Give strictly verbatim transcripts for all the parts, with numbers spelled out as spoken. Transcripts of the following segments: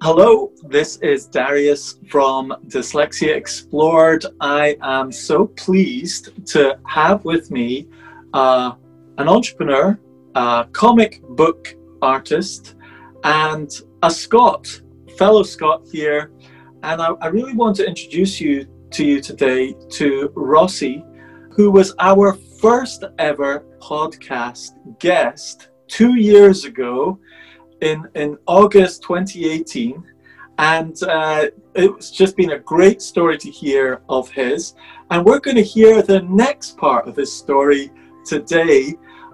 Hello, this is Darius from Dyslexia Explored. I am so pleased to have with me uh, an entrepreneur, a comic book artist, and a Scot, fellow Scot here. And I, I really want to introduce you to you today to Rossi, who was our first ever podcast guest two years ago in, in August twenty eighteen. And uh, it's just been a great story to hear of his. And we're going to hear the next part of his story today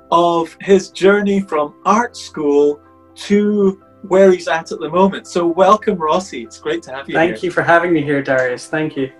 of his journey from art school to where he's at at the moment. So welcome, Rossi. It's great to have you Thank here. Thank you for having me here, Darius. Thank you.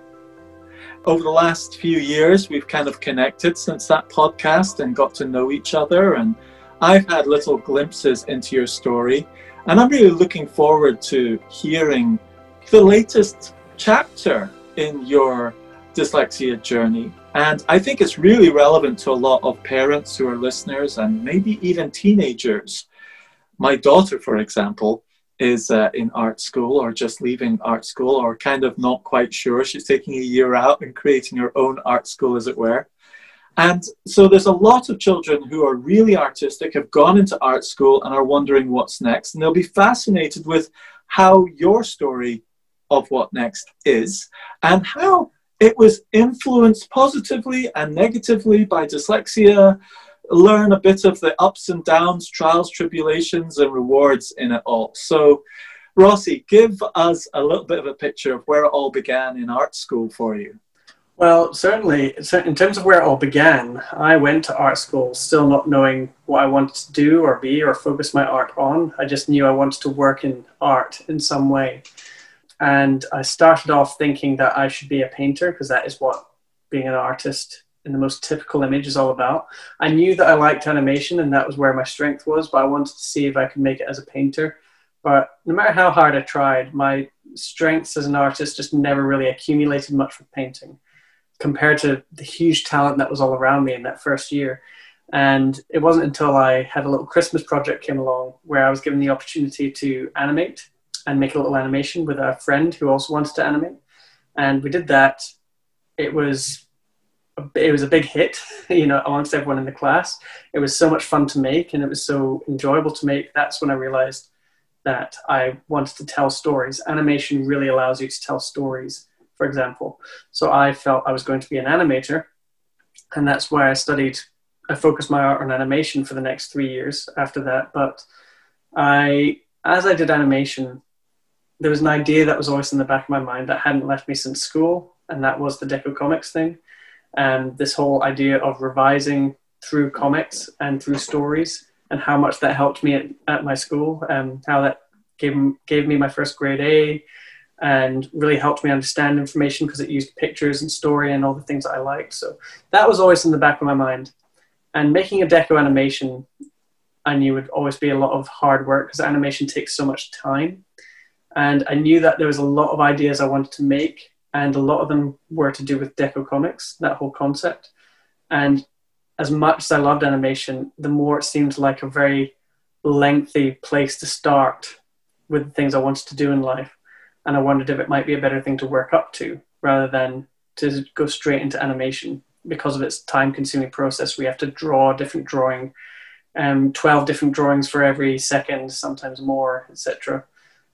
Over the last few years, we've kind of connected since that podcast and got to know each other. And I've had little glimpses into your story. And I'm really looking forward to hearing the latest chapter in your dyslexia journey. And I think it's really relevant to a lot of parents who are listeners and maybe even teenagers. My daughter, for example, is uh, in art school or just leaving art school or kind of not quite sure. She's taking a year out and creating her own art school, as it were. And so there's a lot of children who are really artistic, have gone into art school and are wondering what's next. And they'll be fascinated with how your story of what next is and how it was influenced positively and negatively by dyslexia. Learn a bit of the ups and downs, trials, tribulations, and rewards in it all. So, Rossi, give us a little bit of a picture of where it all began in art school for you. Well, certainly, in terms of where it all began, I went to art school still not knowing what I wanted to do or be or focus my art on. I just knew I wanted to work in art in some way. And I started off thinking that I should be a painter because that is what being an artist in the most typical image is all about. I knew that I liked animation and that was where my strength was, but I wanted to see if I could make it as a painter. But no matter how hard I tried, my strengths as an artist just never really accumulated much with painting compared to the huge talent that was all around me in that first year. And it wasn't until I had a little Christmas project came along where I was given the opportunity to animate and make a little animation with a friend who also wanted to animate. And we did that. It was it was a big hit, you know, amongst everyone in the class. It was so much fun to make and it was so enjoyable to make. That's when I realized that I wanted to tell stories. Animation really allows you to tell stories, for example. So I felt I was going to be an animator, and that's why I studied, I focused my art on animation for the next three years after that. But I, as I did animation, there was an idea that was always in the back of my mind that hadn't left me since school, and that was the Deco Comics thing. And this whole idea of revising through comics and through stories, and how much that helped me at, at my school, and how that gave, gave me my first grade A, and really helped me understand information because it used pictures and story and all the things that I liked. So that was always in the back of my mind. And making a deco animation, I knew would always be a lot of hard work because animation takes so much time. And I knew that there was a lot of ideas I wanted to make, and a lot of them were to do with Deco Comics, that whole concept. And as much as I loved animation, the more it seemed like a very lengthy place to start with the things I wanted to do in life. And I wondered if it might be a better thing to work up to rather than to go straight into animation because of its time-consuming process. We have to draw a different drawing, um, twelve different drawings for every second, sometimes more, et cetera.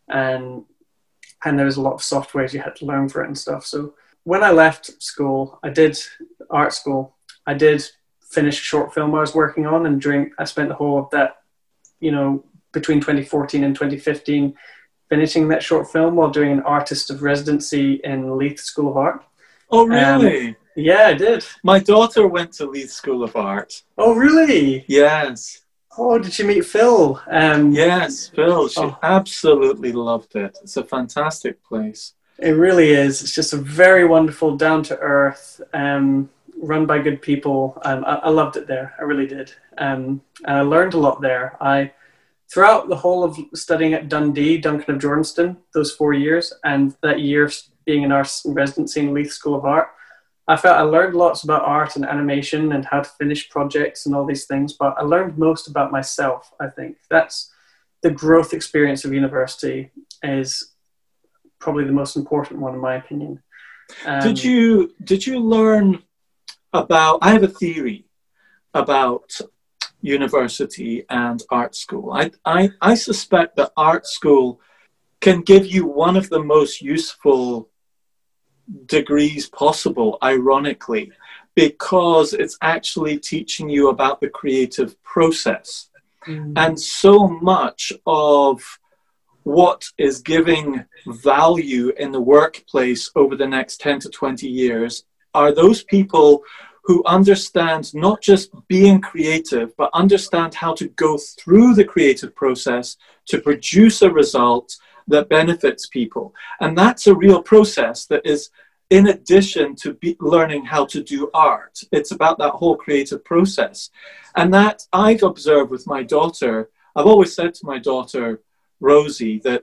And and there was a lot of softwares you had to learn for it and stuff. So when I left school, I did art school. I did finish a short film I was working on, and during I spent the whole of that, you know, between twenty fourteen and twenty fifteen, finishing that short film while doing an artist of residency in Leith School of Art. Oh, really? Um, yeah, I did. My daughter went to Leith School of Art. Oh, really? Yes. Oh, did you meet Phil? Um, yes, Phil. She oh. absolutely loved it. It's a fantastic place. It really is. It's just a very wonderful, down-to-earth, um, run by good people. Um, I, I loved it there. I really did. Um, and I learned a lot there. I Throughout the whole of studying at Dundee, Duncan of Jordanstone, those four years, and that year being an art residency in Leith School of Art, I felt I learned lots about art and animation and how to finish projects and all these things, but I learned most about myself, I think. That's the growth experience of university is probably the most important one, in my opinion. Um, did you did you learn about? I have a theory about university and art school. I, I I suspect that art school can give you one of the most useful degrees possible, ironically, because it's actually teaching you about the creative process. Mm. And so much of what is giving value in the workplace over the next ten to twenty years are those people who understand not just being creative, but understand how to go through the creative process to produce a result that benefits people. And that's a real process that is in addition to be learning how to do art. It's about that whole creative process. And that I've observed with my daughter. I've always said to my daughter, Rosie, that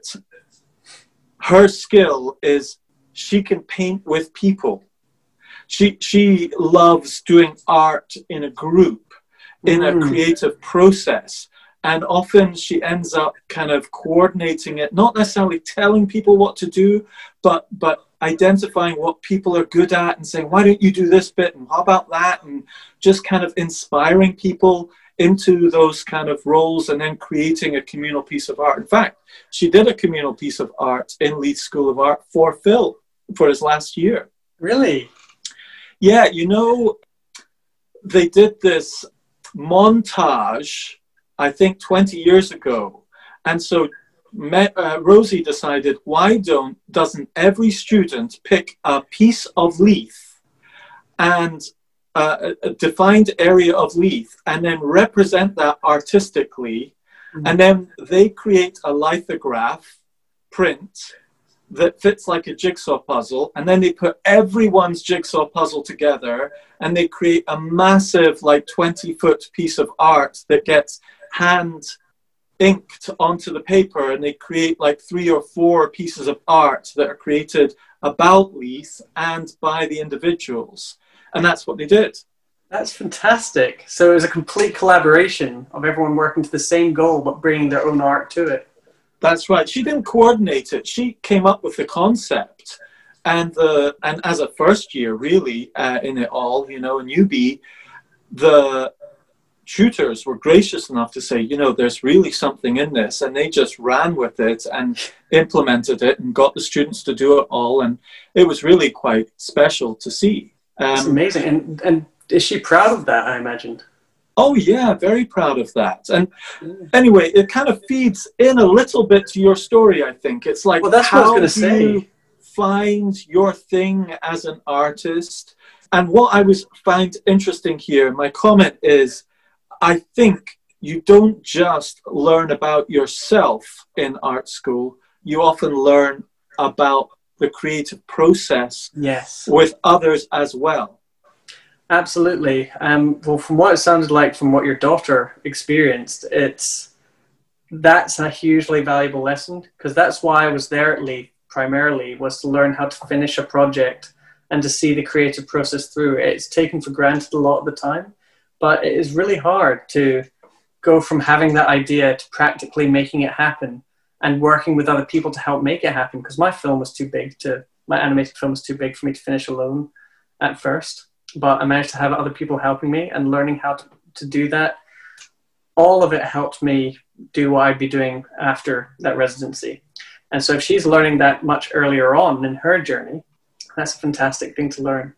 her skill is she can paint with people. She she loves doing art in a group, in mm. a creative process. And often she ends up kind of coordinating it, not necessarily telling people what to do, but but identifying what people are good at and saying, why don't you do this bit? And how about that? And just kind of inspiring people into those kind of roles and then creating a communal piece of art. In fact, she did a communal piece of art in Leith School of Art for Phil for his last year. Really? Yeah, you know, they did this montage, I think twenty years ago. And so Me, uh, Rosie decided, why don't, doesn't every student pick a piece of Leith and uh, a, a defined area of Leith and then represent that artistically, mm-hmm. and then they create a lithograph print that fits like a jigsaw puzzle, and then they put everyone's jigsaw puzzle together and they create a massive like twenty foot piece of art that gets hand inked onto the paper, and they create like three or four pieces of art that are created about Leith and by the individuals. And that's what they did. That's fantastic. So it was a complete collaboration of everyone working to the same goal, but bringing their own art to it. That's right. She didn't coordinate it. She came up with the concept. And the and as a first year, really, uh, in it all, you know, a newbie, the tutors were gracious enough to say, you know, there's really something in this, and they just ran with it and implemented it and got the students to do it all, and it was really quite special to see. Um, It's amazing. And and is she proud of that, I imagined? Oh yeah, very proud of that. And anyway, it kind of feeds in a little bit to your story, I think. It's like, well, that's how what I was do say. you find your thing as an artist? And what I was find interesting here, my comment is, I think you don't just learn about yourself in art school. You often learn about the creative process yes. with others as well. Absolutely. Um, well, from what it sounded like, from what your daughter experienced, it's that's a hugely valuable lesson, because that's why I was there at Leith primarily, was to learn how to finish a project and to see the creative process through. It's taken for granted a lot of the time. But it is really hard to go from having that idea to practically making it happen and working with other people to help make it happen. Because my film was too big to, my animated film was too big for me to finish alone at first. But I managed to have other people helping me, and learning how to, to do that. All of it helped me do what I'd be doing after that residency. And so if she's learning that much earlier on in her journey, that's a fantastic thing to learn.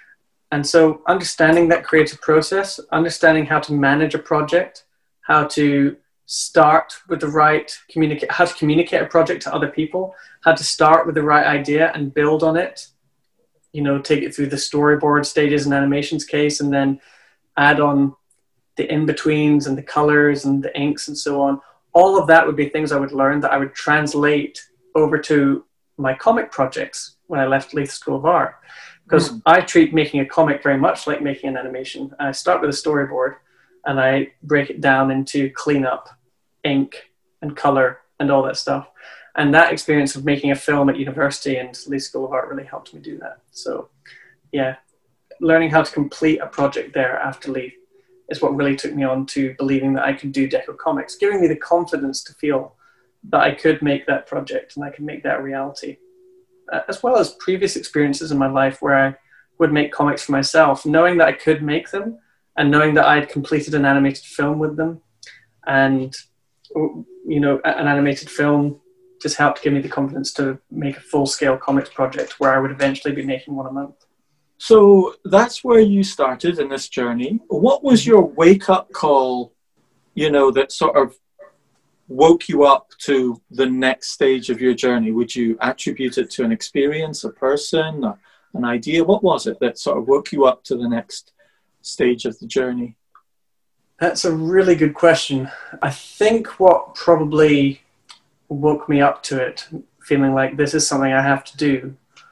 And so understanding that creative process, understanding how to manage a project, how to start with the right communicate, how to communicate a project to other people, how to start with the right idea and build on it, you know, take it through the storyboard stages and animations case, and then add on the in-betweens and the colors and the inks and so on. All of that would be things I would learn that I would translate over to my comic projects when I left Leith School of Art. Because mm. I treat making a comic very much like making an animation. I start with a storyboard and I break it down into cleanup, ink and color and all that stuff. And that experience of making a film at university and Leith School of Art really helped me do that. So yeah, learning how to complete a project there after Leith is what really took me on to believing that I could do Deco Comics, giving me the confidence to feel that I could make that project and I could make that a reality, uh, as well as previous experiences in my life where I would make comics for myself, knowing that I could make them and knowing that I had completed an animated film with them. And, you know, an animated film just helped give me the confidence to make a full-scale comics project where I would eventually be making one a month. So that's where you started in this journey. What was your wake-up call, you know, that sort of woke you up to the next stage of your journey? Would you attribute it to an experience, a person, a, an idea? What was it that sort of woke you up to the next stage of the journey? That's a really good question. I think what probably woke me up to it, feeling like this is something I have to do,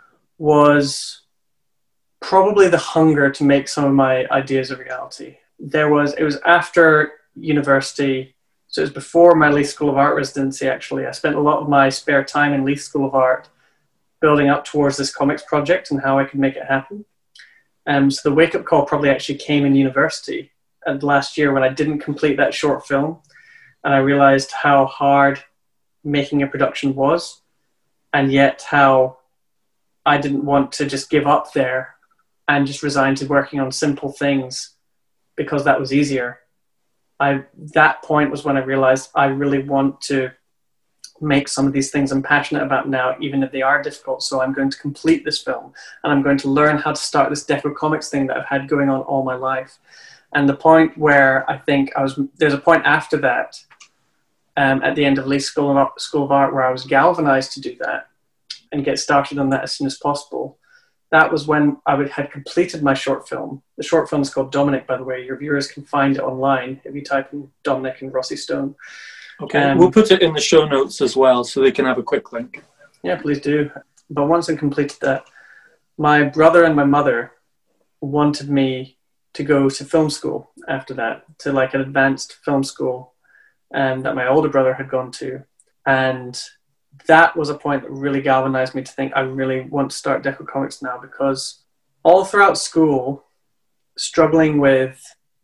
was probably the hunger to make some of my ideas a reality. There was, it was after university, so it was before my Leith School of Art residency actually. I spent a lot of my spare time in Leith School of Art building up towards this comics project and how I could make it happen. Um, so the wake-up call probably actually came in university and last year when I didn't complete that short film, and I realized how hard making a production was, and yet how I didn't want to just give up there and just resign to working on simple things because that was easier. I, that point was when I realized I really want to make some of these things I'm passionate about now, even if they are difficult. So I'm going to complete this film and I'm going to learn how to start this Deco Comics thing that I've had going on all my life. And the point where I think I was, there's a point after that, um, at the end of Leith School of, School of Art, where I was galvanized to do that and get started on that as soon as possible. That was when I would, had completed my short film. The short film is called Dominic, by the way. Your viewers can find it online if you type in Dominic and Rossi Stone. Okay, um, we'll put it in the show notes as well so they can have a quick link. Yeah, please do. But once I completed that, my brother and my mother wanted me to go to film school after that, to like an advanced film school um, that my older brother had gone to. And that was a point that really galvanized me to think I really want to start Deco Comics now, because all throughout school, struggling with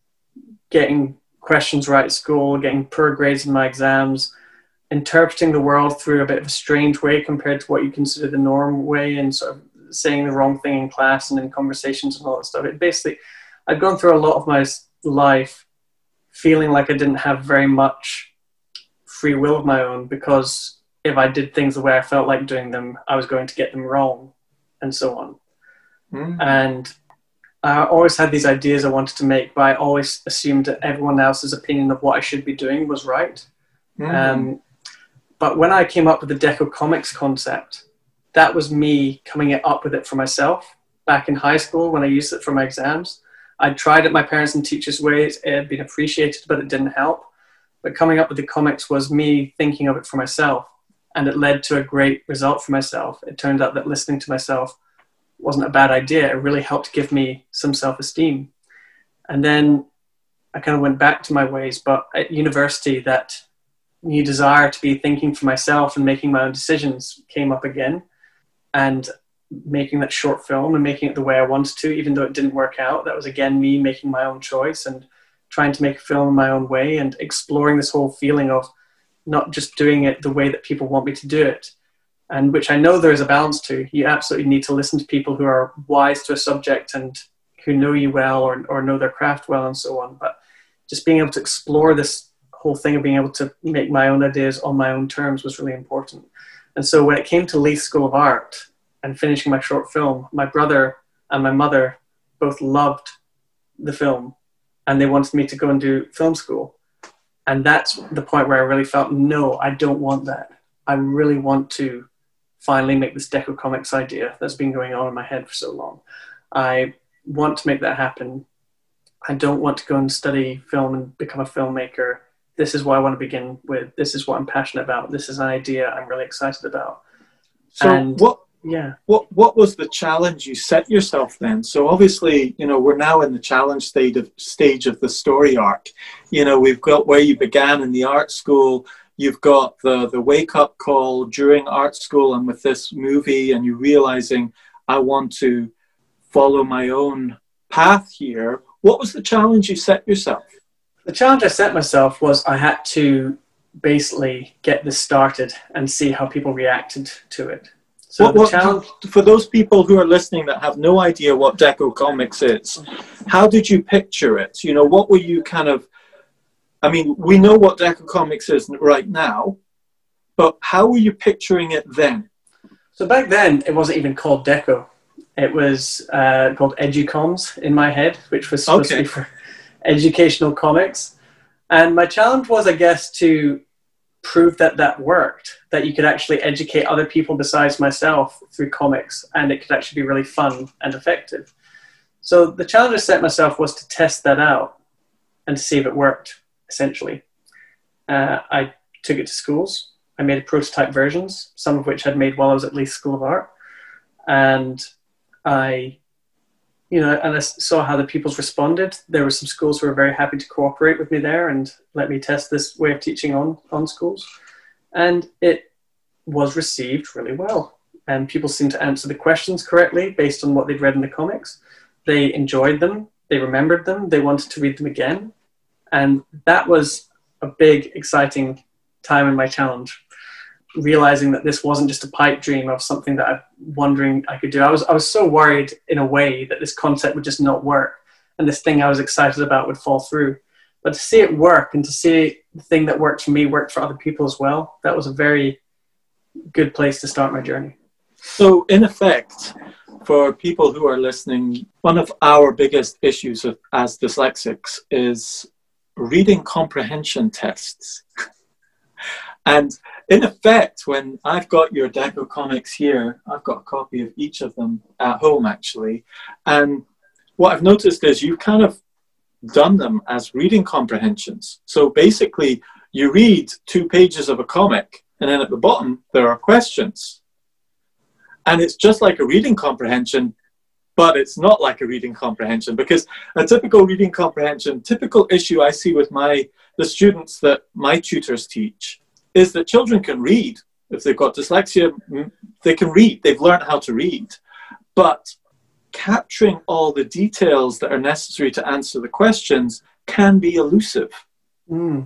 getting questions right at school, getting poor grades in my exams, interpreting the world through a bit of a strange way compared to what you consider the norm way, and sort of saying the wrong thing in class and in conversations and all that stuff. It basically, I'd gone through a lot of my life feeling like I didn't have very much free will of my own, because if I did things the way I felt like doing them, I was going to get them wrong, and so on. Mm. And I always had these ideas I wanted to make, but I always assumed that everyone else's opinion of what I should be doing was right. Mm. Um, but when I came up with the Deco Comics concept, that was me coming up with it for myself. Back in high school, when I used it for my exams, I tried it my parents and teachers' ways. It had been appreciated, but it didn't help. But coming up with the comics was me thinking of it for myself, and it led to a great result for myself. It turned out that listening to myself wasn't a bad idea. It really helped give me some self-esteem. And then I kind of went back to my ways, but at university, that new desire to be thinking for myself and making my own decisions came up again. And making that short film and making it the way I wanted to, even though it didn't work out, that was again me making my own choice and trying to make a film in my own way and exploring this whole feeling of not just doing it the way that people want me to do it, and which I know there is a balance to. You absolutely need to listen to people who are wise to a subject and who know you well, or, or know their craft well, and so on. But just being able to explore this whole thing of being able to make my own ideas on my own terms was really important. And so when it came to Leith School of Art and finishing my short film, my brother and my mother both loved the film, and they wanted me to go and do film school. And that's the point where I really felt, no, I don't want that. I really want to finally make this Deco Comics idea that's been going on in my head for so long. I want to make that happen. I don't want to go and study film and become a filmmaker. This is what I want to begin with. This is what I'm passionate about. This is an idea I'm really excited about. So and what, yeah. what, what was the challenge you set yourself then? So obviously, you know, we're now in the challenge stage of, stage of the story arc. You know, we've got where you began in the art school. You've got the, the wake-up call during art school and with this movie, and you're realizing, I want to follow my own path here. What was the challenge you set yourself? The challenge I set myself was I had to basically get this started and see how people reacted to it. So what, the what, challenge, for those people who are listening that have no idea what Deco Comics is, how did you picture it? You know, what were you kind of, I mean, we know what Deco Comics is right now, but how were you picturing it then? So back then, it wasn't even called Deco. It was uh, called Educoms in my head, which was supposed Okay. to be for educational comics. And my challenge was, I guess, to prove that that worked, that you could actually educate other people besides myself through comics, and it could actually be really fun and effective. So the challenge I set myself was to test that out and to see if it worked, essentially. Uh, I took it to schools. I made prototype versions, some of which I'd made while I was at Leith School of Art. And I, you know, and I saw how the pupils responded. There were some schools who were very happy to cooperate with me there and let me test this way of teaching on, on schools. And it was received really well. And people seemed to answer the questions correctly based on what they'd read in the comics. They enjoyed them. They remembered them. They wanted to read them again. And that was a big, exciting time in my challenge, realizing that this wasn't just a pipe dream of something that I'm wondering I could do. I was I was so worried in a way that this concept would just not work and this thing I was excited about would fall through. But to see it work and to see the thing that worked for me worked for other people as well, that was a very good place to start my journey. So in effect, for people who are listening, one of our biggest issues of, as dyslexics is reading comprehension tests. And in effect, when I've got your Deco Comics here, I've got a copy of each of them at home, actually. And what I've noticed is you've kind of done them as reading comprehensions. So basically, you read two pages of a comic, and then at the bottom, there are questions. And it's just like a reading comprehension, but it's not like a reading comprehension, because a typical reading comprehension, typical issue I see with my the students that my tutors teach, is that children can read. If they've got dyslexia, they can read. They've learned how to read. But capturing all the details that are necessary to answer the questions can be elusive. Mm.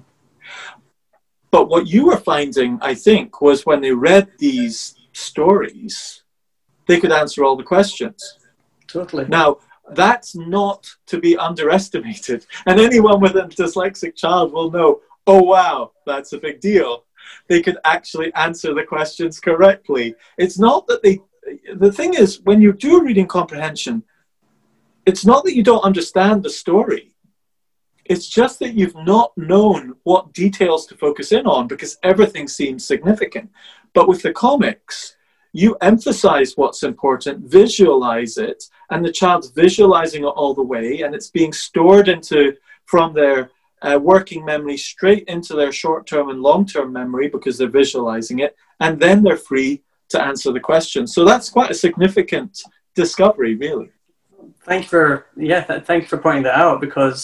But what you were finding, I think, was when they read these stories, they could answer all the questions. Totally. Now, that's not to be underestimated. And anyone with a dyslexic child will know, oh, wow, that's a big deal. They could actually answer the questions correctly. It's not that they, the thing is, when you do reading comprehension, it's not that you don't understand the story. It's just that you've not known what details to focus in on because everything seems significant. But with the comics, you emphasize what's important, visualize it, and the child's visualizing it all the way, and it's being stored into, from their Uh, working memory straight into their short-term and long-term memory because they're visualizing it, and then they're free to answer the question. So that's quite a significant discovery, really. Thank you for yeah, th- thank you for pointing that out, because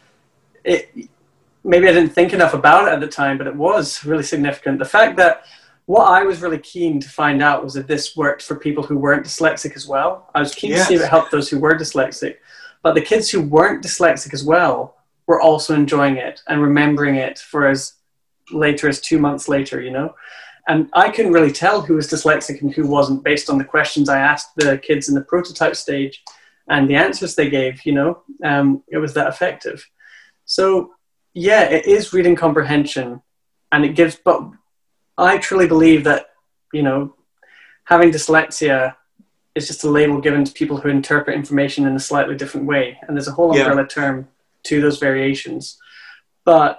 it maybe I didn't think enough about it at the time, but it was really significant. The fact that what I was really keen to find out was that this worked for people who weren't dyslexic as well. I was keen Yes. to see if it helped those who were dyslexic, but the kids who weren't dyslexic as well were also enjoying it and remembering it for as later as two months later, you know? And I couldn't really tell who was dyslexic and who wasn't based on the questions I asked the kids in the prototype stage and the answers they gave, you know? Um, it was that effective. So, yeah, it is reading comprehension, and it gives, but I truly believe that, you know, having dyslexia is just a label given to people who interpret information in a slightly different way. And there's a whole umbrella yeah. term to those variations, but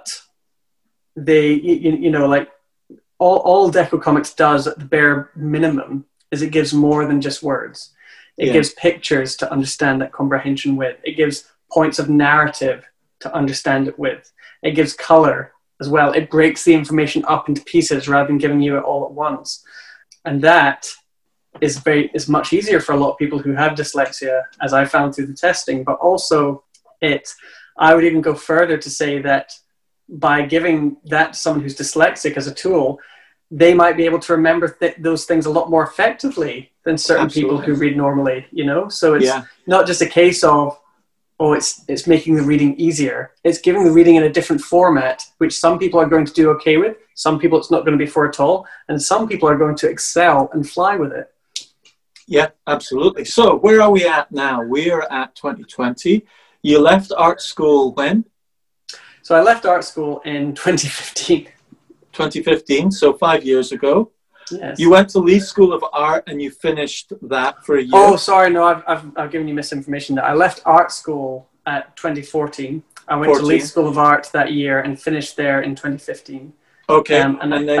they, you, you know, like all, all Deco Comics does at the bare minimum is it gives more than just words. It yeah. gives pictures to understand that comprehension with. It gives points of narrative to understand it with. It gives color as well. It breaks the information up into pieces rather than giving you it all at once. And that is very is much easier for a lot of people who have dyslexia, as I found through the testing, but also it I would even go further to say that by giving that to someone who's dyslexic as a tool, they might be able to remember th- those things a lot more effectively than certain Absolutely. People who read normally, you know? So it's yeah. not just a case of oh, it's it's making the reading easier. It's giving the reading in a different format, which some people are going to do okay with. Some people it's not going to be for at all. And some people are going to excel and fly with it. Yeah, absolutely. So where are we at now? We're at twenty twenty. You left art school when? So I left art school in twenty fifteen. twenty fifteen, so five years ago. Yes. You went to Leeds School of Art and you finished that for a year. Oh, sorry, no, I've, I've, I've given you misinformation. I left art school at twenty fourteen. I went fourteen. To Leeds School of Art that year and finished there in twenty fifteen. Okay, um, and, and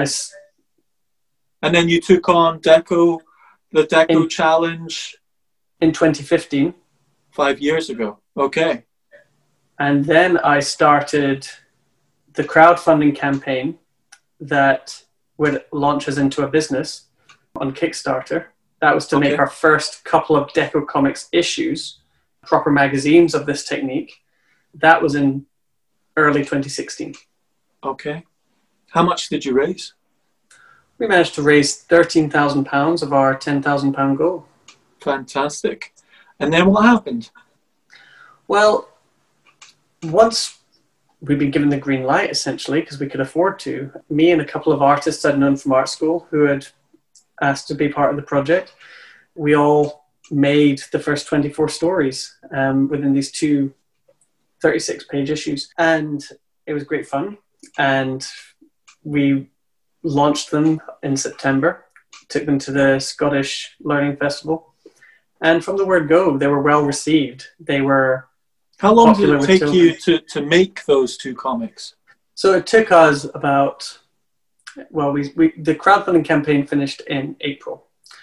then I, and then you took on Deco, the Deco in, Challenge in twenty fifteen. Five years ago. Okay. And then I started the crowdfunding campaign that would launch us into a business on Kickstarter. That was to okay. make our first couple of Deco Comics issues, proper magazines of this technique. That was in early twenty sixteen. Okay. How much did you raise? We managed to raise thirteen thousand pounds of our ten thousand pound goal. Fantastic. And then what happened? Well, once we'd been given the green light, essentially, because we could afford to, me and a couple of artists I'd known from art school who had asked to be part of the project, we all made the first twenty-four stories um, within these two thirty-six page issues. And it was great fun. And we launched them in September, took them to the Scottish Learning Festival. And from the word go, they were well received. They were How long did it take you to, to make those two comics? So it took us about, well, we, we the crowdfunding campaign finished in April.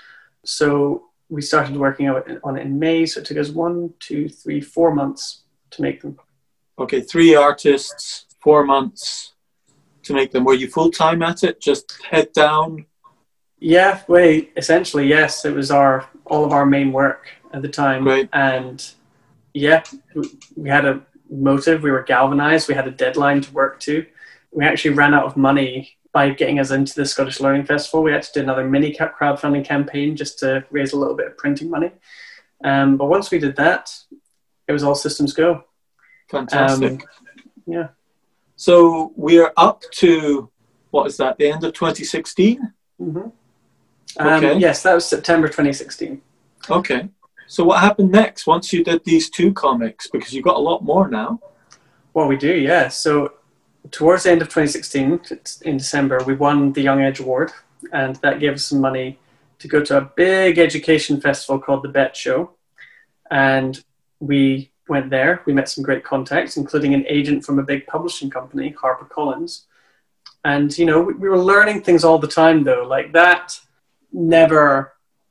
So we started working on it, on it in May. So it took us one, two, three, four months to make them. Okay, three artists, four months to make them. Were you full-time at it, just head down? Yeah, well, essentially, yes. It was our all of our main work at the time. Great. And yeah, we had a motive. We were galvanized. We had a deadline to work to. We actually ran out of money by getting us into the Scottish Learning Festival. We had to do another mini crowdfunding campaign just to raise a little bit of printing money. Um, but once we did that, it was all systems go. Fantastic. Um, yeah. So we're up to, what is that, the end of twenty sixteen? Mm-hmm. Okay. Um, yes, that was September twenty sixteen. Okay. So what happened next once you did these two comics? Because you've got a lot more now. Well, we do, yeah. So towards the end of twenty sixteen, in December, we won the Young Edge Award, and that gave us some money to go to a big education festival called the Bet Show. And we went there. We met some great contacts, including an agent from a big publishing company, HarperCollins. And, you know, we, we were learning things all the time, though. Like that never...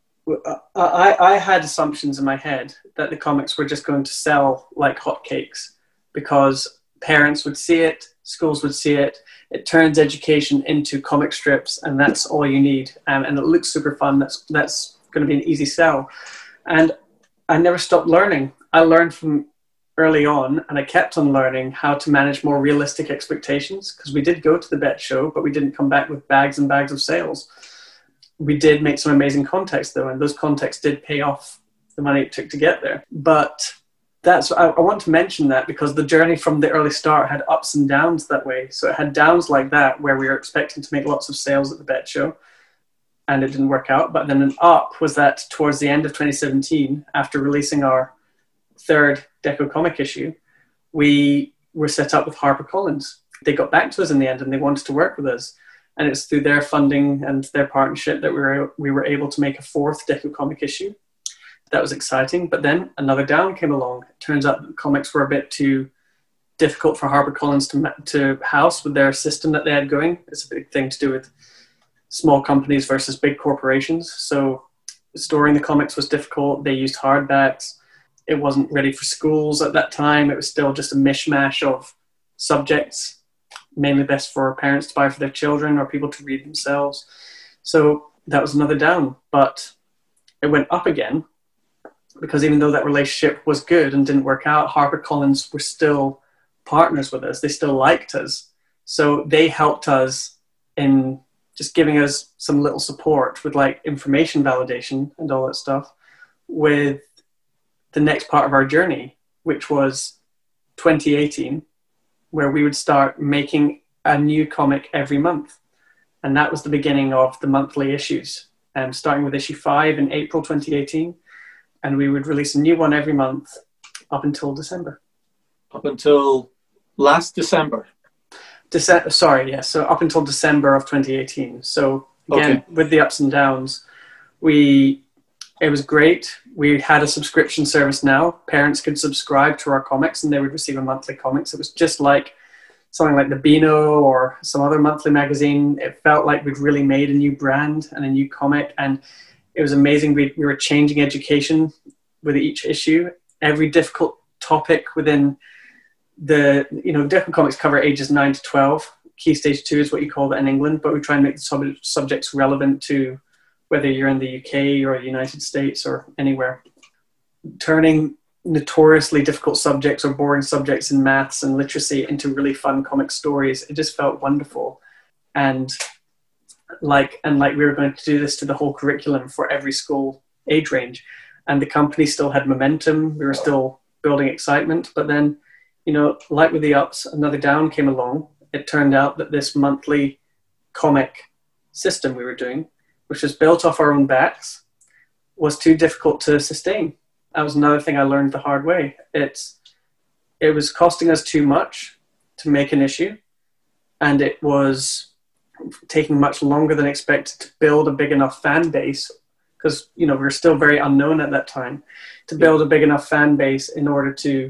I, I had assumptions in my head that the comics were just going to sell like hotcakes because parents would see it, schools would see it. It turns education into comic strips, and that's all you need. Um, and it looks super fun. That's that's going to be an easy sell. And I never stopped learning. I learned from early on, and I kept on learning how to manage more realistic expectations, because we did go to the Bet Show, but we didn't come back with bags and bags of sales. We did make some amazing contacts, though, and those contacts did pay off the money it took to get there. But that's I, I want to mention that because the journey from the early start had ups and downs that way. So it had downs like that where we were expecting to make lots of sales at the Bet Show, and it didn't work out. But then an up was that towards the end of twenty seventeen, after releasing our third Deco comic issue, we were set up with HarperCollins. They got back to us in the end, and they wanted to work with us. And it's through their funding and their partnership that we were we were able to make a fourth Deco comic issue. That was exciting. But then another down came along. It turns out that comics were a bit too difficult for HarperCollins to to house with their system that they had going. It's a big thing to do with small companies versus big corporations. So storing the comics was difficult. They used hardbacks. It wasn't ready for schools at that time. It was still just a mishmash of subjects, mainly best for parents to buy for their children or people to read themselves. So that was another down, but it went up again because even though that relationship was good and didn't work out, HarperCollins were still partners with us. They still liked us. So they helped us in just giving us some little support with like information validation and all that stuff with the next part of our journey. which was twenty eighteen, where we would start making a new comic every month. And that was the beginning of the monthly issues, um, starting with issue five in April twenty eighteen. And we would release a new one every month up until December. Up until last December? Dece- sorry, yes. So up until December of twenty eighteen. So again, okay. With the ups and downs, we it was great. We had a subscription service now. Parents could subscribe to our comics and they would receive a monthly comics. It was just like something like the Beano or some other monthly magazine. It felt like we'd really made a new brand and a new comic. And it was amazing. We, we were changing education with each issue. Every difficult topic within the, you know, different comics cover ages nine to twelve. Key stage two is what you call it in England, but we try and make the sub- subjects relevant to whether you're in the U K or the United States or anywhere. Turning notoriously difficult subjects or boring subjects in maths and literacy into really fun comic stories. It just felt wonderful. And like, and like we were going to do this to the whole curriculum for every school age range. And the company still had momentum. We were still building excitement. But then, you know, like with the ups, another down came along. It turned out that this monthly comic system we were doing, which was built off our own backs, was too difficult to sustain. That was another thing I learned the hard way. It's, it was costing us too much to make an issue, and it was taking much longer than expected to build a big enough fan base, because, you know, we were still very unknown at that time, to build a big enough fan base in order to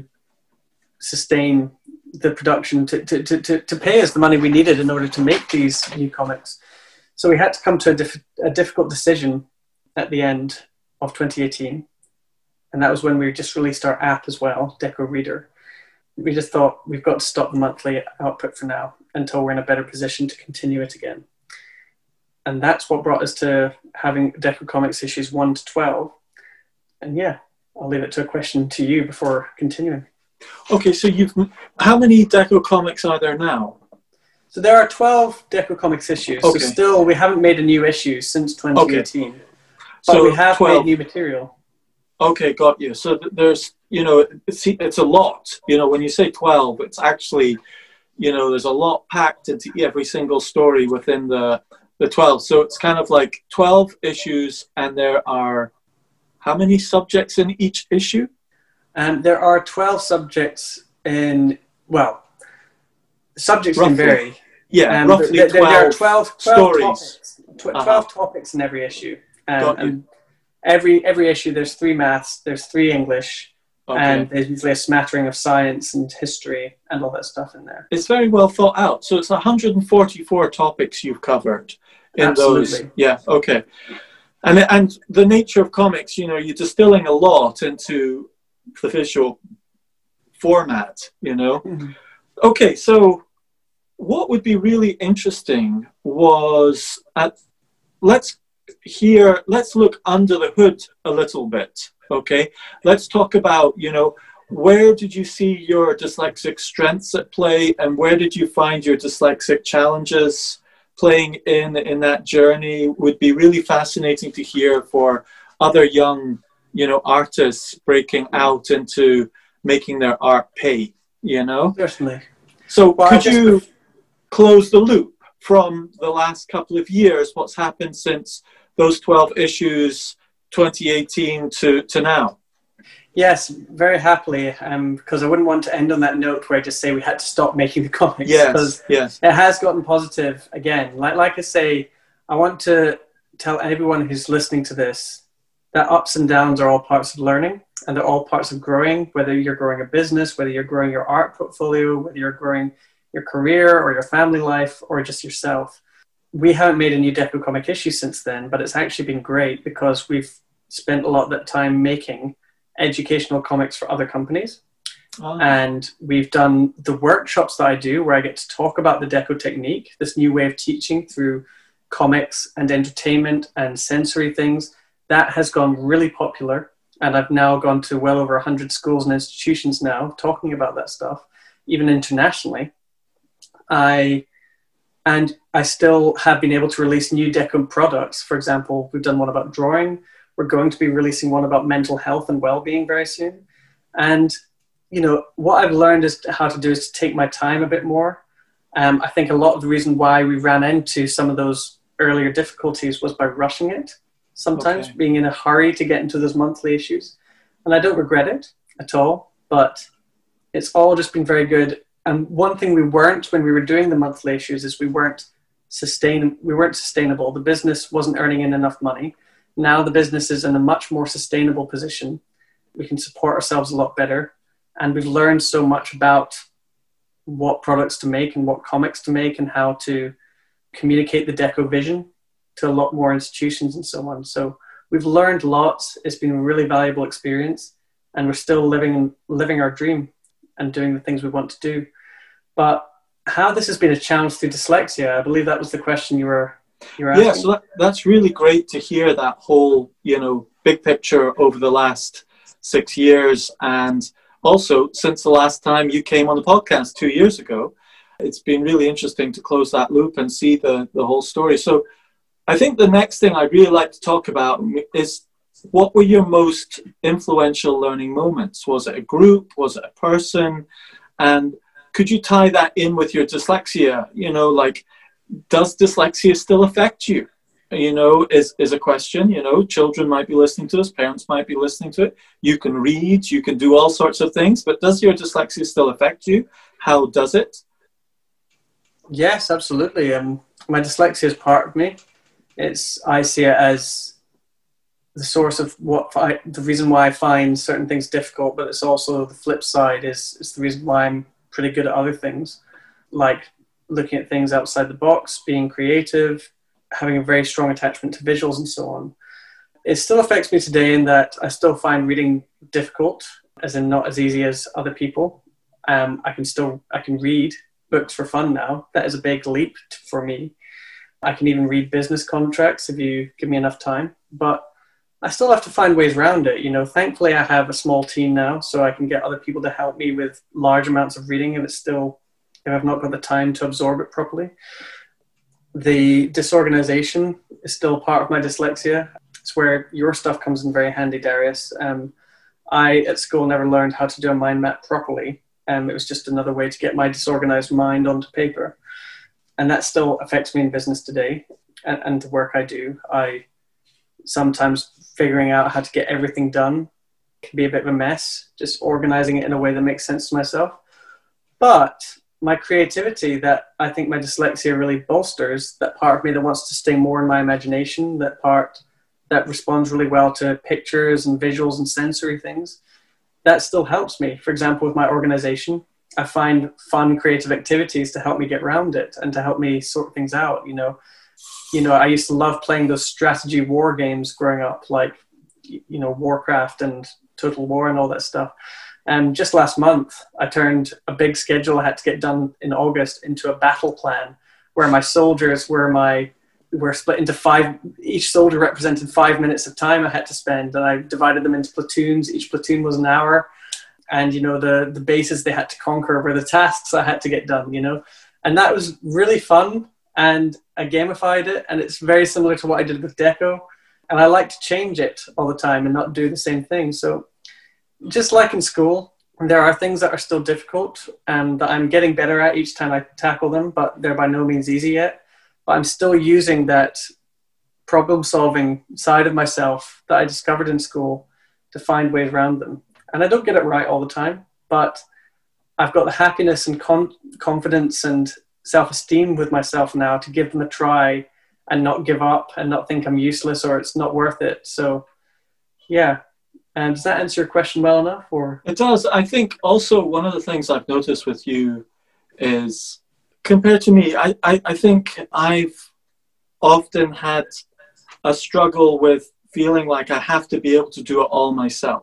sustain the production, to, to, to, to, to pay us the money we needed in order to make these new comics. So we had to come to a, diff- a difficult decision at the end of twenty eighteen. And that was when we just released our app as well, Deco Reader. We just thought we've got to stop the monthly output for now until we're in a better position to continue it again. And that's what brought us to having Deco Comics issues one to twelve. And yeah, I'll leave it to a question to you before continuing. Okay, so you've how many Deco Comics are there now? So there are twelve Deco Comics issues. Okay. So still, we haven't made a new issue since twenty eighteen. Okay. But so we have twelve. Made new material. Okay, got you. So there's, you know, it's, it's a lot. You know, when you say twelve, it's actually, you know, there's a lot packed into every single story within the, the twelve. So it's kind of like twelve issues, and there are how many subjects in each issue? And there are twelve subjects in, well, subjects roughly. Can vary. Yeah, um, roughly there, twelve, there are twelve, twelve stories. Topics, tw- uh-huh. twelve topics in every issue. Um, got you. And every every issue, there's three maths, there's three English, okay. And there's usually a smattering of science and history and all that stuff in there. It's very well thought out. So it's one hundred forty-four topics you've covered in Absolutely. Those. Yeah, okay. And and the nature of comics, you know, you're distilling a lot into the visual format, you know. Mm-hmm. Okay, so what would be really interesting was at let's hear let's look under the hood a little bit. Okay, let's talk about, you know, where did you see your dyslexic strengths at play, and where did you find your dyslexic challenges playing in in that journey? Would be really fascinating to hear for other young, you know, artists breaking out into making their art pay, you know? Certainly. So well, could you close the loop from the last couple of years? What's happened since those twelve issues, twenty eighteen to, to now? Yes, very happily, um, because I wouldn't want to end on that note where I just say we had to stop making the comics. Yes, yes. It has gotten positive again. Like, like I say, I want to tell everyone who's listening to this that ups and downs are all parts of learning, and they're all parts of growing, whether you're growing a business, whether you're growing your art portfolio, whether you're growing your career or your family life or just yourself. We haven't made a new Deco comic issue since then, but it's actually been great because we've spent a lot of that time making educational comics for other companies. Oh. And we've done the workshops that I do where I get to talk about the Deco technique, this new way of teaching through comics and entertainment and sensory things. That has gone really popular. And I've now gone to well over one hundred schools and institutions now talking about that stuff, even internationally. I and I still have been able to release new Deco products. For example, we've done one about drawing. We're going to be releasing one about mental health and well-being very soon. And you know, what I've learned is how to do is to take my time a bit more. Um, I think a lot of the reason why we ran into some of those earlier difficulties was by rushing it. Sometimes Okay. being in a hurry to get into those monthly issues. And I don't regret it at all, but it's all just been very good. And one thing we weren't when we were doing the monthly issues is we weren't sustain we weren't sustainable. The business wasn't earning in enough money. Now the business is in a much more sustainable position. We can support ourselves a lot better. And we've learned so much about what products to make and what comics to make and how to communicate the Deco vision to a lot more institutions and so on. So we've learned lots. It's been a really valuable experience, and we're still living living our dream and doing the things we want to do. But how this has been a challenge through dyslexia, I believe that was the question you were you were asking. Yeah, so that, that's really great to hear that whole, you know, big picture over the last six years. And also, since the last time you came on the podcast two years ago, it's been really interesting to close that loop and see the, the whole story. So I think the next thing I'd really like to talk about is, what were your most influential learning moments? Was it a group? Was it a person? And could you tie that in with your dyslexia? You know, like, does dyslexia still affect you? You know, is, is a question. You know, children might be listening to us, parents might be listening to it. You can read, you can do all sorts of things, but does your dyslexia still affect you? How does it? Yes, absolutely. Um, my dyslexia is part of me. It's, I see it as the source of what I, the reason why I find certain things difficult, but it's also the flip side is, is the reason why I'm pretty good at other things, like looking at things outside the box, being creative, having a very strong attachment to visuals and so on. It still affects me today in that I still find reading difficult, as in not as easy as other people. Um, I can still, I can read books for fun now. That is a big leap for me. I can even read business contracts if you give me enough time, but I still have to find ways around it. You know, thankfully I have a small team now, so I can get other people to help me with large amounts of reading if it's still, if I've not got the time to absorb it properly. The disorganization is still part of my dyslexia. It's where your stuff comes in very handy, Darius. Um, I, at school, never learned how to do a mind map properly. Um, it was just another way to get my disorganized mind onto paper. And that still affects me in business today and, and the work I do. I sometimes figuring out how to get everything done can be a bit of a mess, just organizing it in a way that makes sense to myself. But my creativity, that I think my dyslexia really bolsters, that part of me that wants to stay more in my imagination, that part that responds really well to pictures and visuals and sensory things, that still helps me. For example, with my organization, I find fun creative activities to help me get around it and to help me sort things out. You know, you know, I used to love playing those strategy war games growing up, like, you know, Warcraft and Total War and all that stuff. And just last month, I turned a big schedule I had to get done in August into a battle plan where my soldiers were my were split into five. Each soldier represented five minutes of time I had to spend, and I divided them into platoons. Each platoon was an hour, and you know the the bases they had to conquer were the tasks I had to get done. You know, and that was really fun, and I gamified it, and it's very similar to what I did with Deco. And I like to change it all the time and not do the same thing. So just like in school, there are things that are still difficult and that I'm getting better at each time I tackle them, but they're by no means easy yet. But I'm still using that problem-solving side of myself that I discovered in school to find ways around them. And I don't get it right all the time, but I've got the happiness and con- confidence and self-esteem with myself now to give them a try and not give up and not think I'm useless or it's not worth it. So, yeah. And does that answer your question well enough? Or It does. I think also one of the things I've noticed with you is, compared to me, I, I, I think I've often had a struggle with feeling like I have to be able to do it all myself.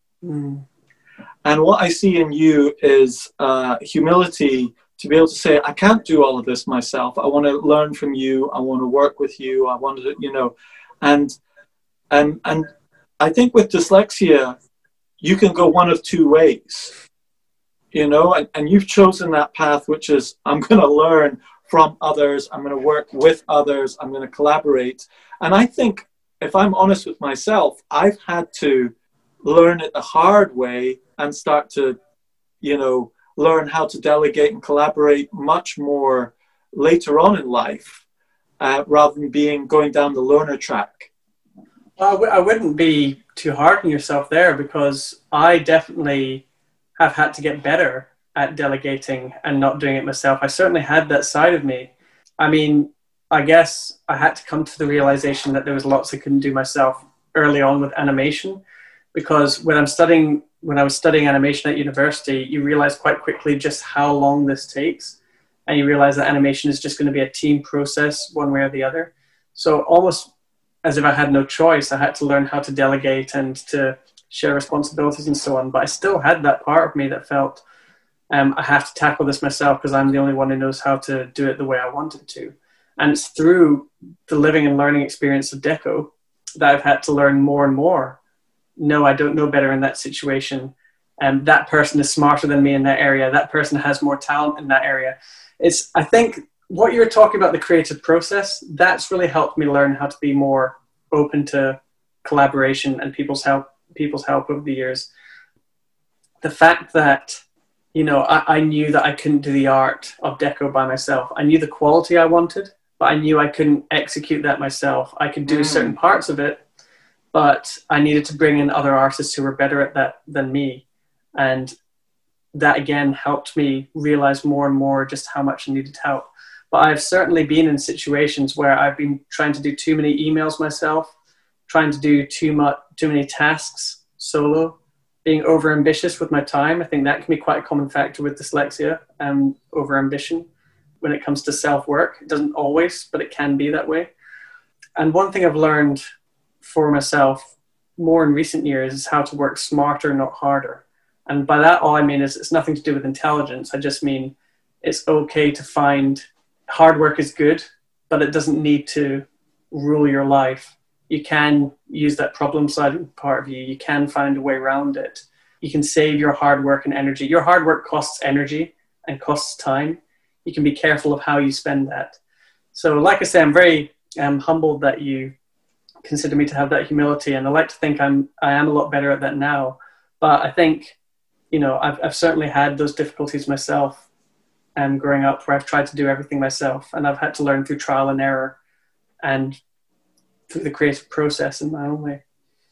Mm. And what I see in you is uh, humility to be able to say, I can't do all of this myself. I want to learn from you. I want to work with you. I want to, you know, and, and, and I think with dyslexia, you can go one of two ways, you know, and, and you've chosen that path, which is, I'm going to learn from others. I'm going to work with others. I'm going to collaborate. And I think, if I'm honest with myself, I've had to learn it the hard way and start to you know, learn how to delegate and collaborate much more later on in life, uh, rather than being going down the learner track? Well, I, w- I wouldn't be too hard on yourself there, because I definitely have had to get better at delegating and not doing it myself. I certainly had that side of me. I mean, I guess I had to come to the realization that there was lots I couldn't do myself early on with animation, because when I'm studying, when I was studying animation at university, you realize quite quickly just how long this takes. And you realize that animation is just going to be a team process one way or the other. So almost as if I had no choice, I had to learn how to delegate and to share responsibilities and so on. But I still had that part of me that felt, um, I have to tackle this myself because I'm the only one who knows how to do it the way I wanted to. And it's through the living and learning experience of Deco that I've had to learn more and more. No, I don't know better in that situation. And that person is smarter than me in that area. That person has more talent in that area. It's, I think what you're talking about, the creative process, that's really helped me learn how to be more open to collaboration and people's help, people's help over the years. The fact that, you know, I, I knew that I couldn't do the art of Deco by myself. I knew the quality I wanted, but I knew I couldn't execute that myself. I could do mm. certain parts of it, but I needed to bring in other artists who were better at that than me. And that again helped me realize more and more just how much I needed help. But I've certainly been in situations where I've been trying to do too many emails myself, trying to do too much, too many tasks solo, being over ambitious with my time. I think that can be quite a common factor with dyslexia and over ambition when it comes to self-work. It doesn't always, but it can be that way. And one thing I've learned for myself more in recent years is how to work smarter, not harder. And by that, all I mean is it's nothing to do with intelligence. I just mean it's okay to find hard work is good, but it doesn't need to rule your life. You can use that problem-solving part of you. You can find a way around it. You can save your hard work and energy. Your hard work costs energy and costs time. You can be careful of how you spend that. So like I say, I'm very um, humbled that you consider me to have that humility, and I like to think I'm, I am a lot better at that now. But I think, you know, I've, I've certainly had those difficulties myself um, growing up, where I've tried to do everything myself, and I've had to learn through trial and error and through the creative process in my own way.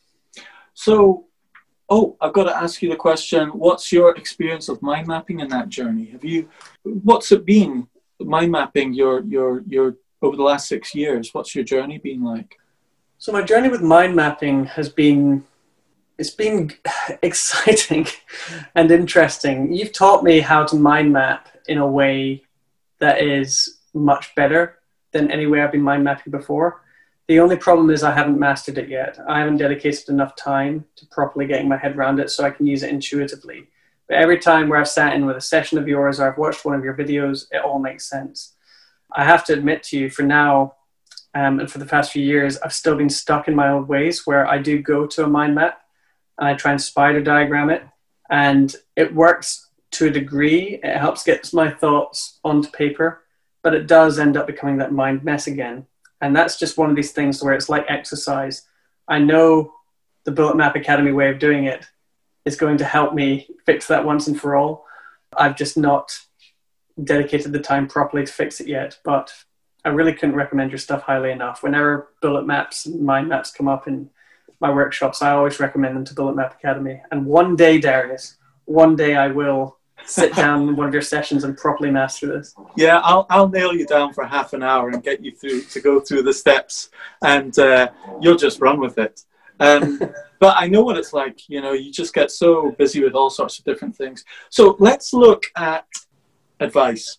So, oh, I've got to ask you the question, what's your experience of mind mapping in that journey? Have you, what's it been, mind mapping your, your, your, over the last six years? What's your journey been like? So my journey with mind mapping has been, it's been exciting and interesting. You've taught me how to mind map in a way that is much better than any way I've been mind mapping before. The only problem is I haven't mastered it yet. I haven't dedicated enough time to properly getting my head around it so I can use it intuitively. But every time where I've sat in with a session of yours or I've watched one of your videos, it all makes sense. I have to admit to you, for now, um, and for the past few years, I've still been stuck in my old ways where I do go to a mind map and I try and spider diagram it, and it works to a degree. It helps get my thoughts onto paper, but it does end up becoming that mind mess again. And that's just one of these things where it's like exercise. I know the Bullet Map Academy way of doing it is going to help me fix that once and for all. I've just not dedicated the time properly to fix it yet, but I really couldn't recommend your stuff highly enough. Whenever bullet maps and mind maps come up in my workshops, I always recommend them to Bullet Map Academy. And one day, Darius, one day I will sit down in one of your sessions and properly master this. Yeah, I'll I'll nail you down for half an hour and get you through to go through the steps, and uh, you'll just run with it. Um, but I know what it's like. You know, you just get so busy with all sorts of different things. So let's look at advice.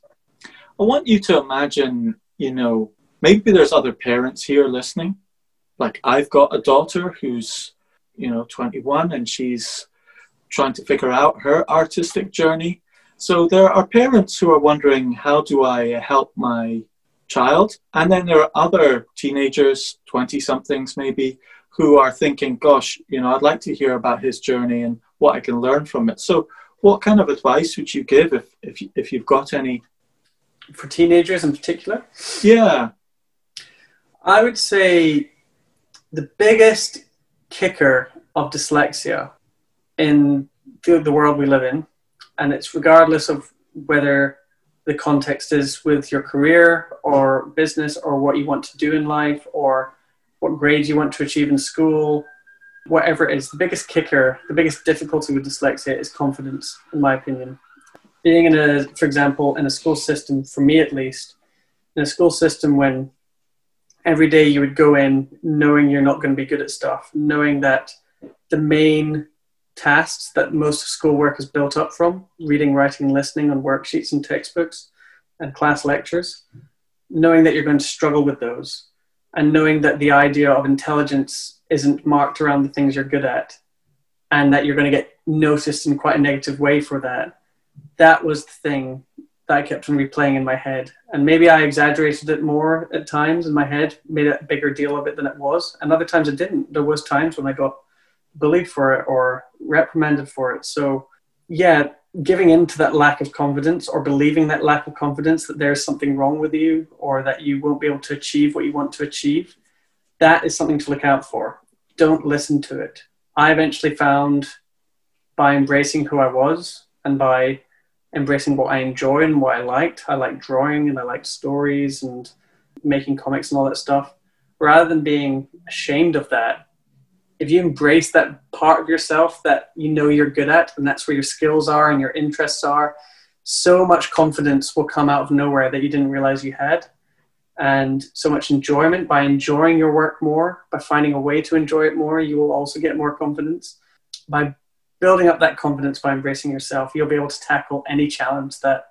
I want you to imagine, you know, maybe there's other parents here listening. Like I've got a daughter who's, you know, twenty-one, and she's trying to figure out her artistic journey. So there are parents who are wondering, how do I help my child? And then there are other teenagers, twenty-somethings maybe, who are thinking, gosh, you know, I'd like to hear about his journey and what I can learn from it. So what kind of advice would you give if, if, if you've got any? For teenagers in particular? Yeah. I would say the biggest kicker of dyslexia in the, the world we live in, And it's regardless of whether the context is with your career or business or what you want to do in life or what grades you want to achieve in school, whatever it is. The biggest kicker, the biggest difficulty with dyslexia is confidence, in my opinion. Being in a, for example, in a school system, for me at least, in a school system when every day you would go in knowing you're not going to be good at stuff, knowing that the main tasks that most schoolwork is built up from, reading, writing, and listening on worksheets and textbooks and class lectures, knowing that you're going to struggle with those, and knowing that the idea of intelligence isn't marked around the things you're good at, and that you're going to get noticed in quite a negative way for that. That was the thing that I kept on replaying in my head. And maybe I exaggerated it more at times in my head, made a bigger deal of it than it was. And other times I didn't. There was times when I got bullied for it or reprimanded for it. So yeah, giving in to that lack of confidence or believing that lack of confidence that there's something wrong with you or that you won't be able to achieve what you want to achieve, that is something to look out for. Don't listen to it. I eventually found by embracing who I was and by embracing what I enjoy and what I liked, I liked drawing and I liked stories and making comics and all that stuff, rather than being ashamed of that. If you embrace that part of yourself that you know you're good at, and that's where your skills are and your interests are, so much confidence will come out of nowhere that you didn't realize you had. And so much enjoyment. By enjoying your work more, by finding a way to enjoy it more, you will also get more confidence. By building up that confidence, by embracing yourself, you'll be able to tackle any challenge that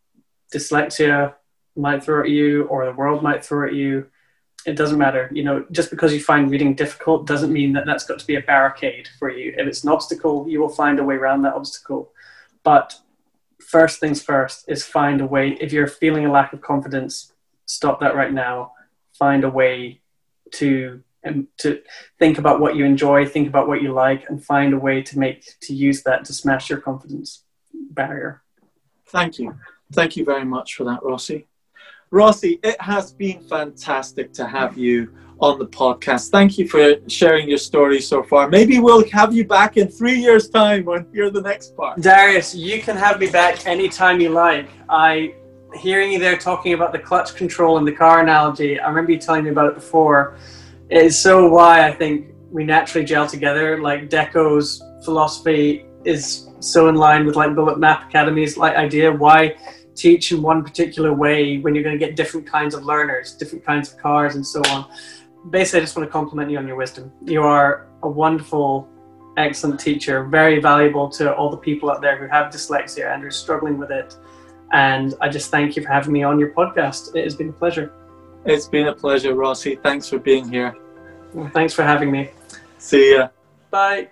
dyslexia might throw at you or the world might throw at you. It doesn't matter. You know, just because you find reading difficult doesn't mean that that's got to be a barricade for you. If it's an obstacle, you will find a way around that obstacle. But first things first is find a way. If you're feeling a lack of confidence, stop that right now. Find a way to um, to think about what you enjoy, think about what you like, and find a way to make to use that to smash your confidence barrier. Thank you. Thank you very much for that, Rossi. Rossi, it has been fantastic to have you on the podcast. Thank you for sharing your story so far. Maybe we'll have you back in three years' time and hear the next part. Darius, you can have me back anytime you like. I, hearing you there talking about the clutch control and the car analogy, I remember you telling me about it before. It is so why I think we naturally gel together. Like Deco's philosophy is so in line with like Bullet Map Academy's like idea. Why teach in one particular way when you're going to get different kinds of learners, different kinds of cars and so on. Basically, I just want to compliment you on your wisdom. You are a wonderful, excellent teacher, very valuable to all the people out there who have dyslexia and are struggling with it. And I just thank you for having me on your podcast. It has been a pleasure. It's been a pleasure, Rossi. Thanks for being here. Well, thanks for having me. See ya. Bye.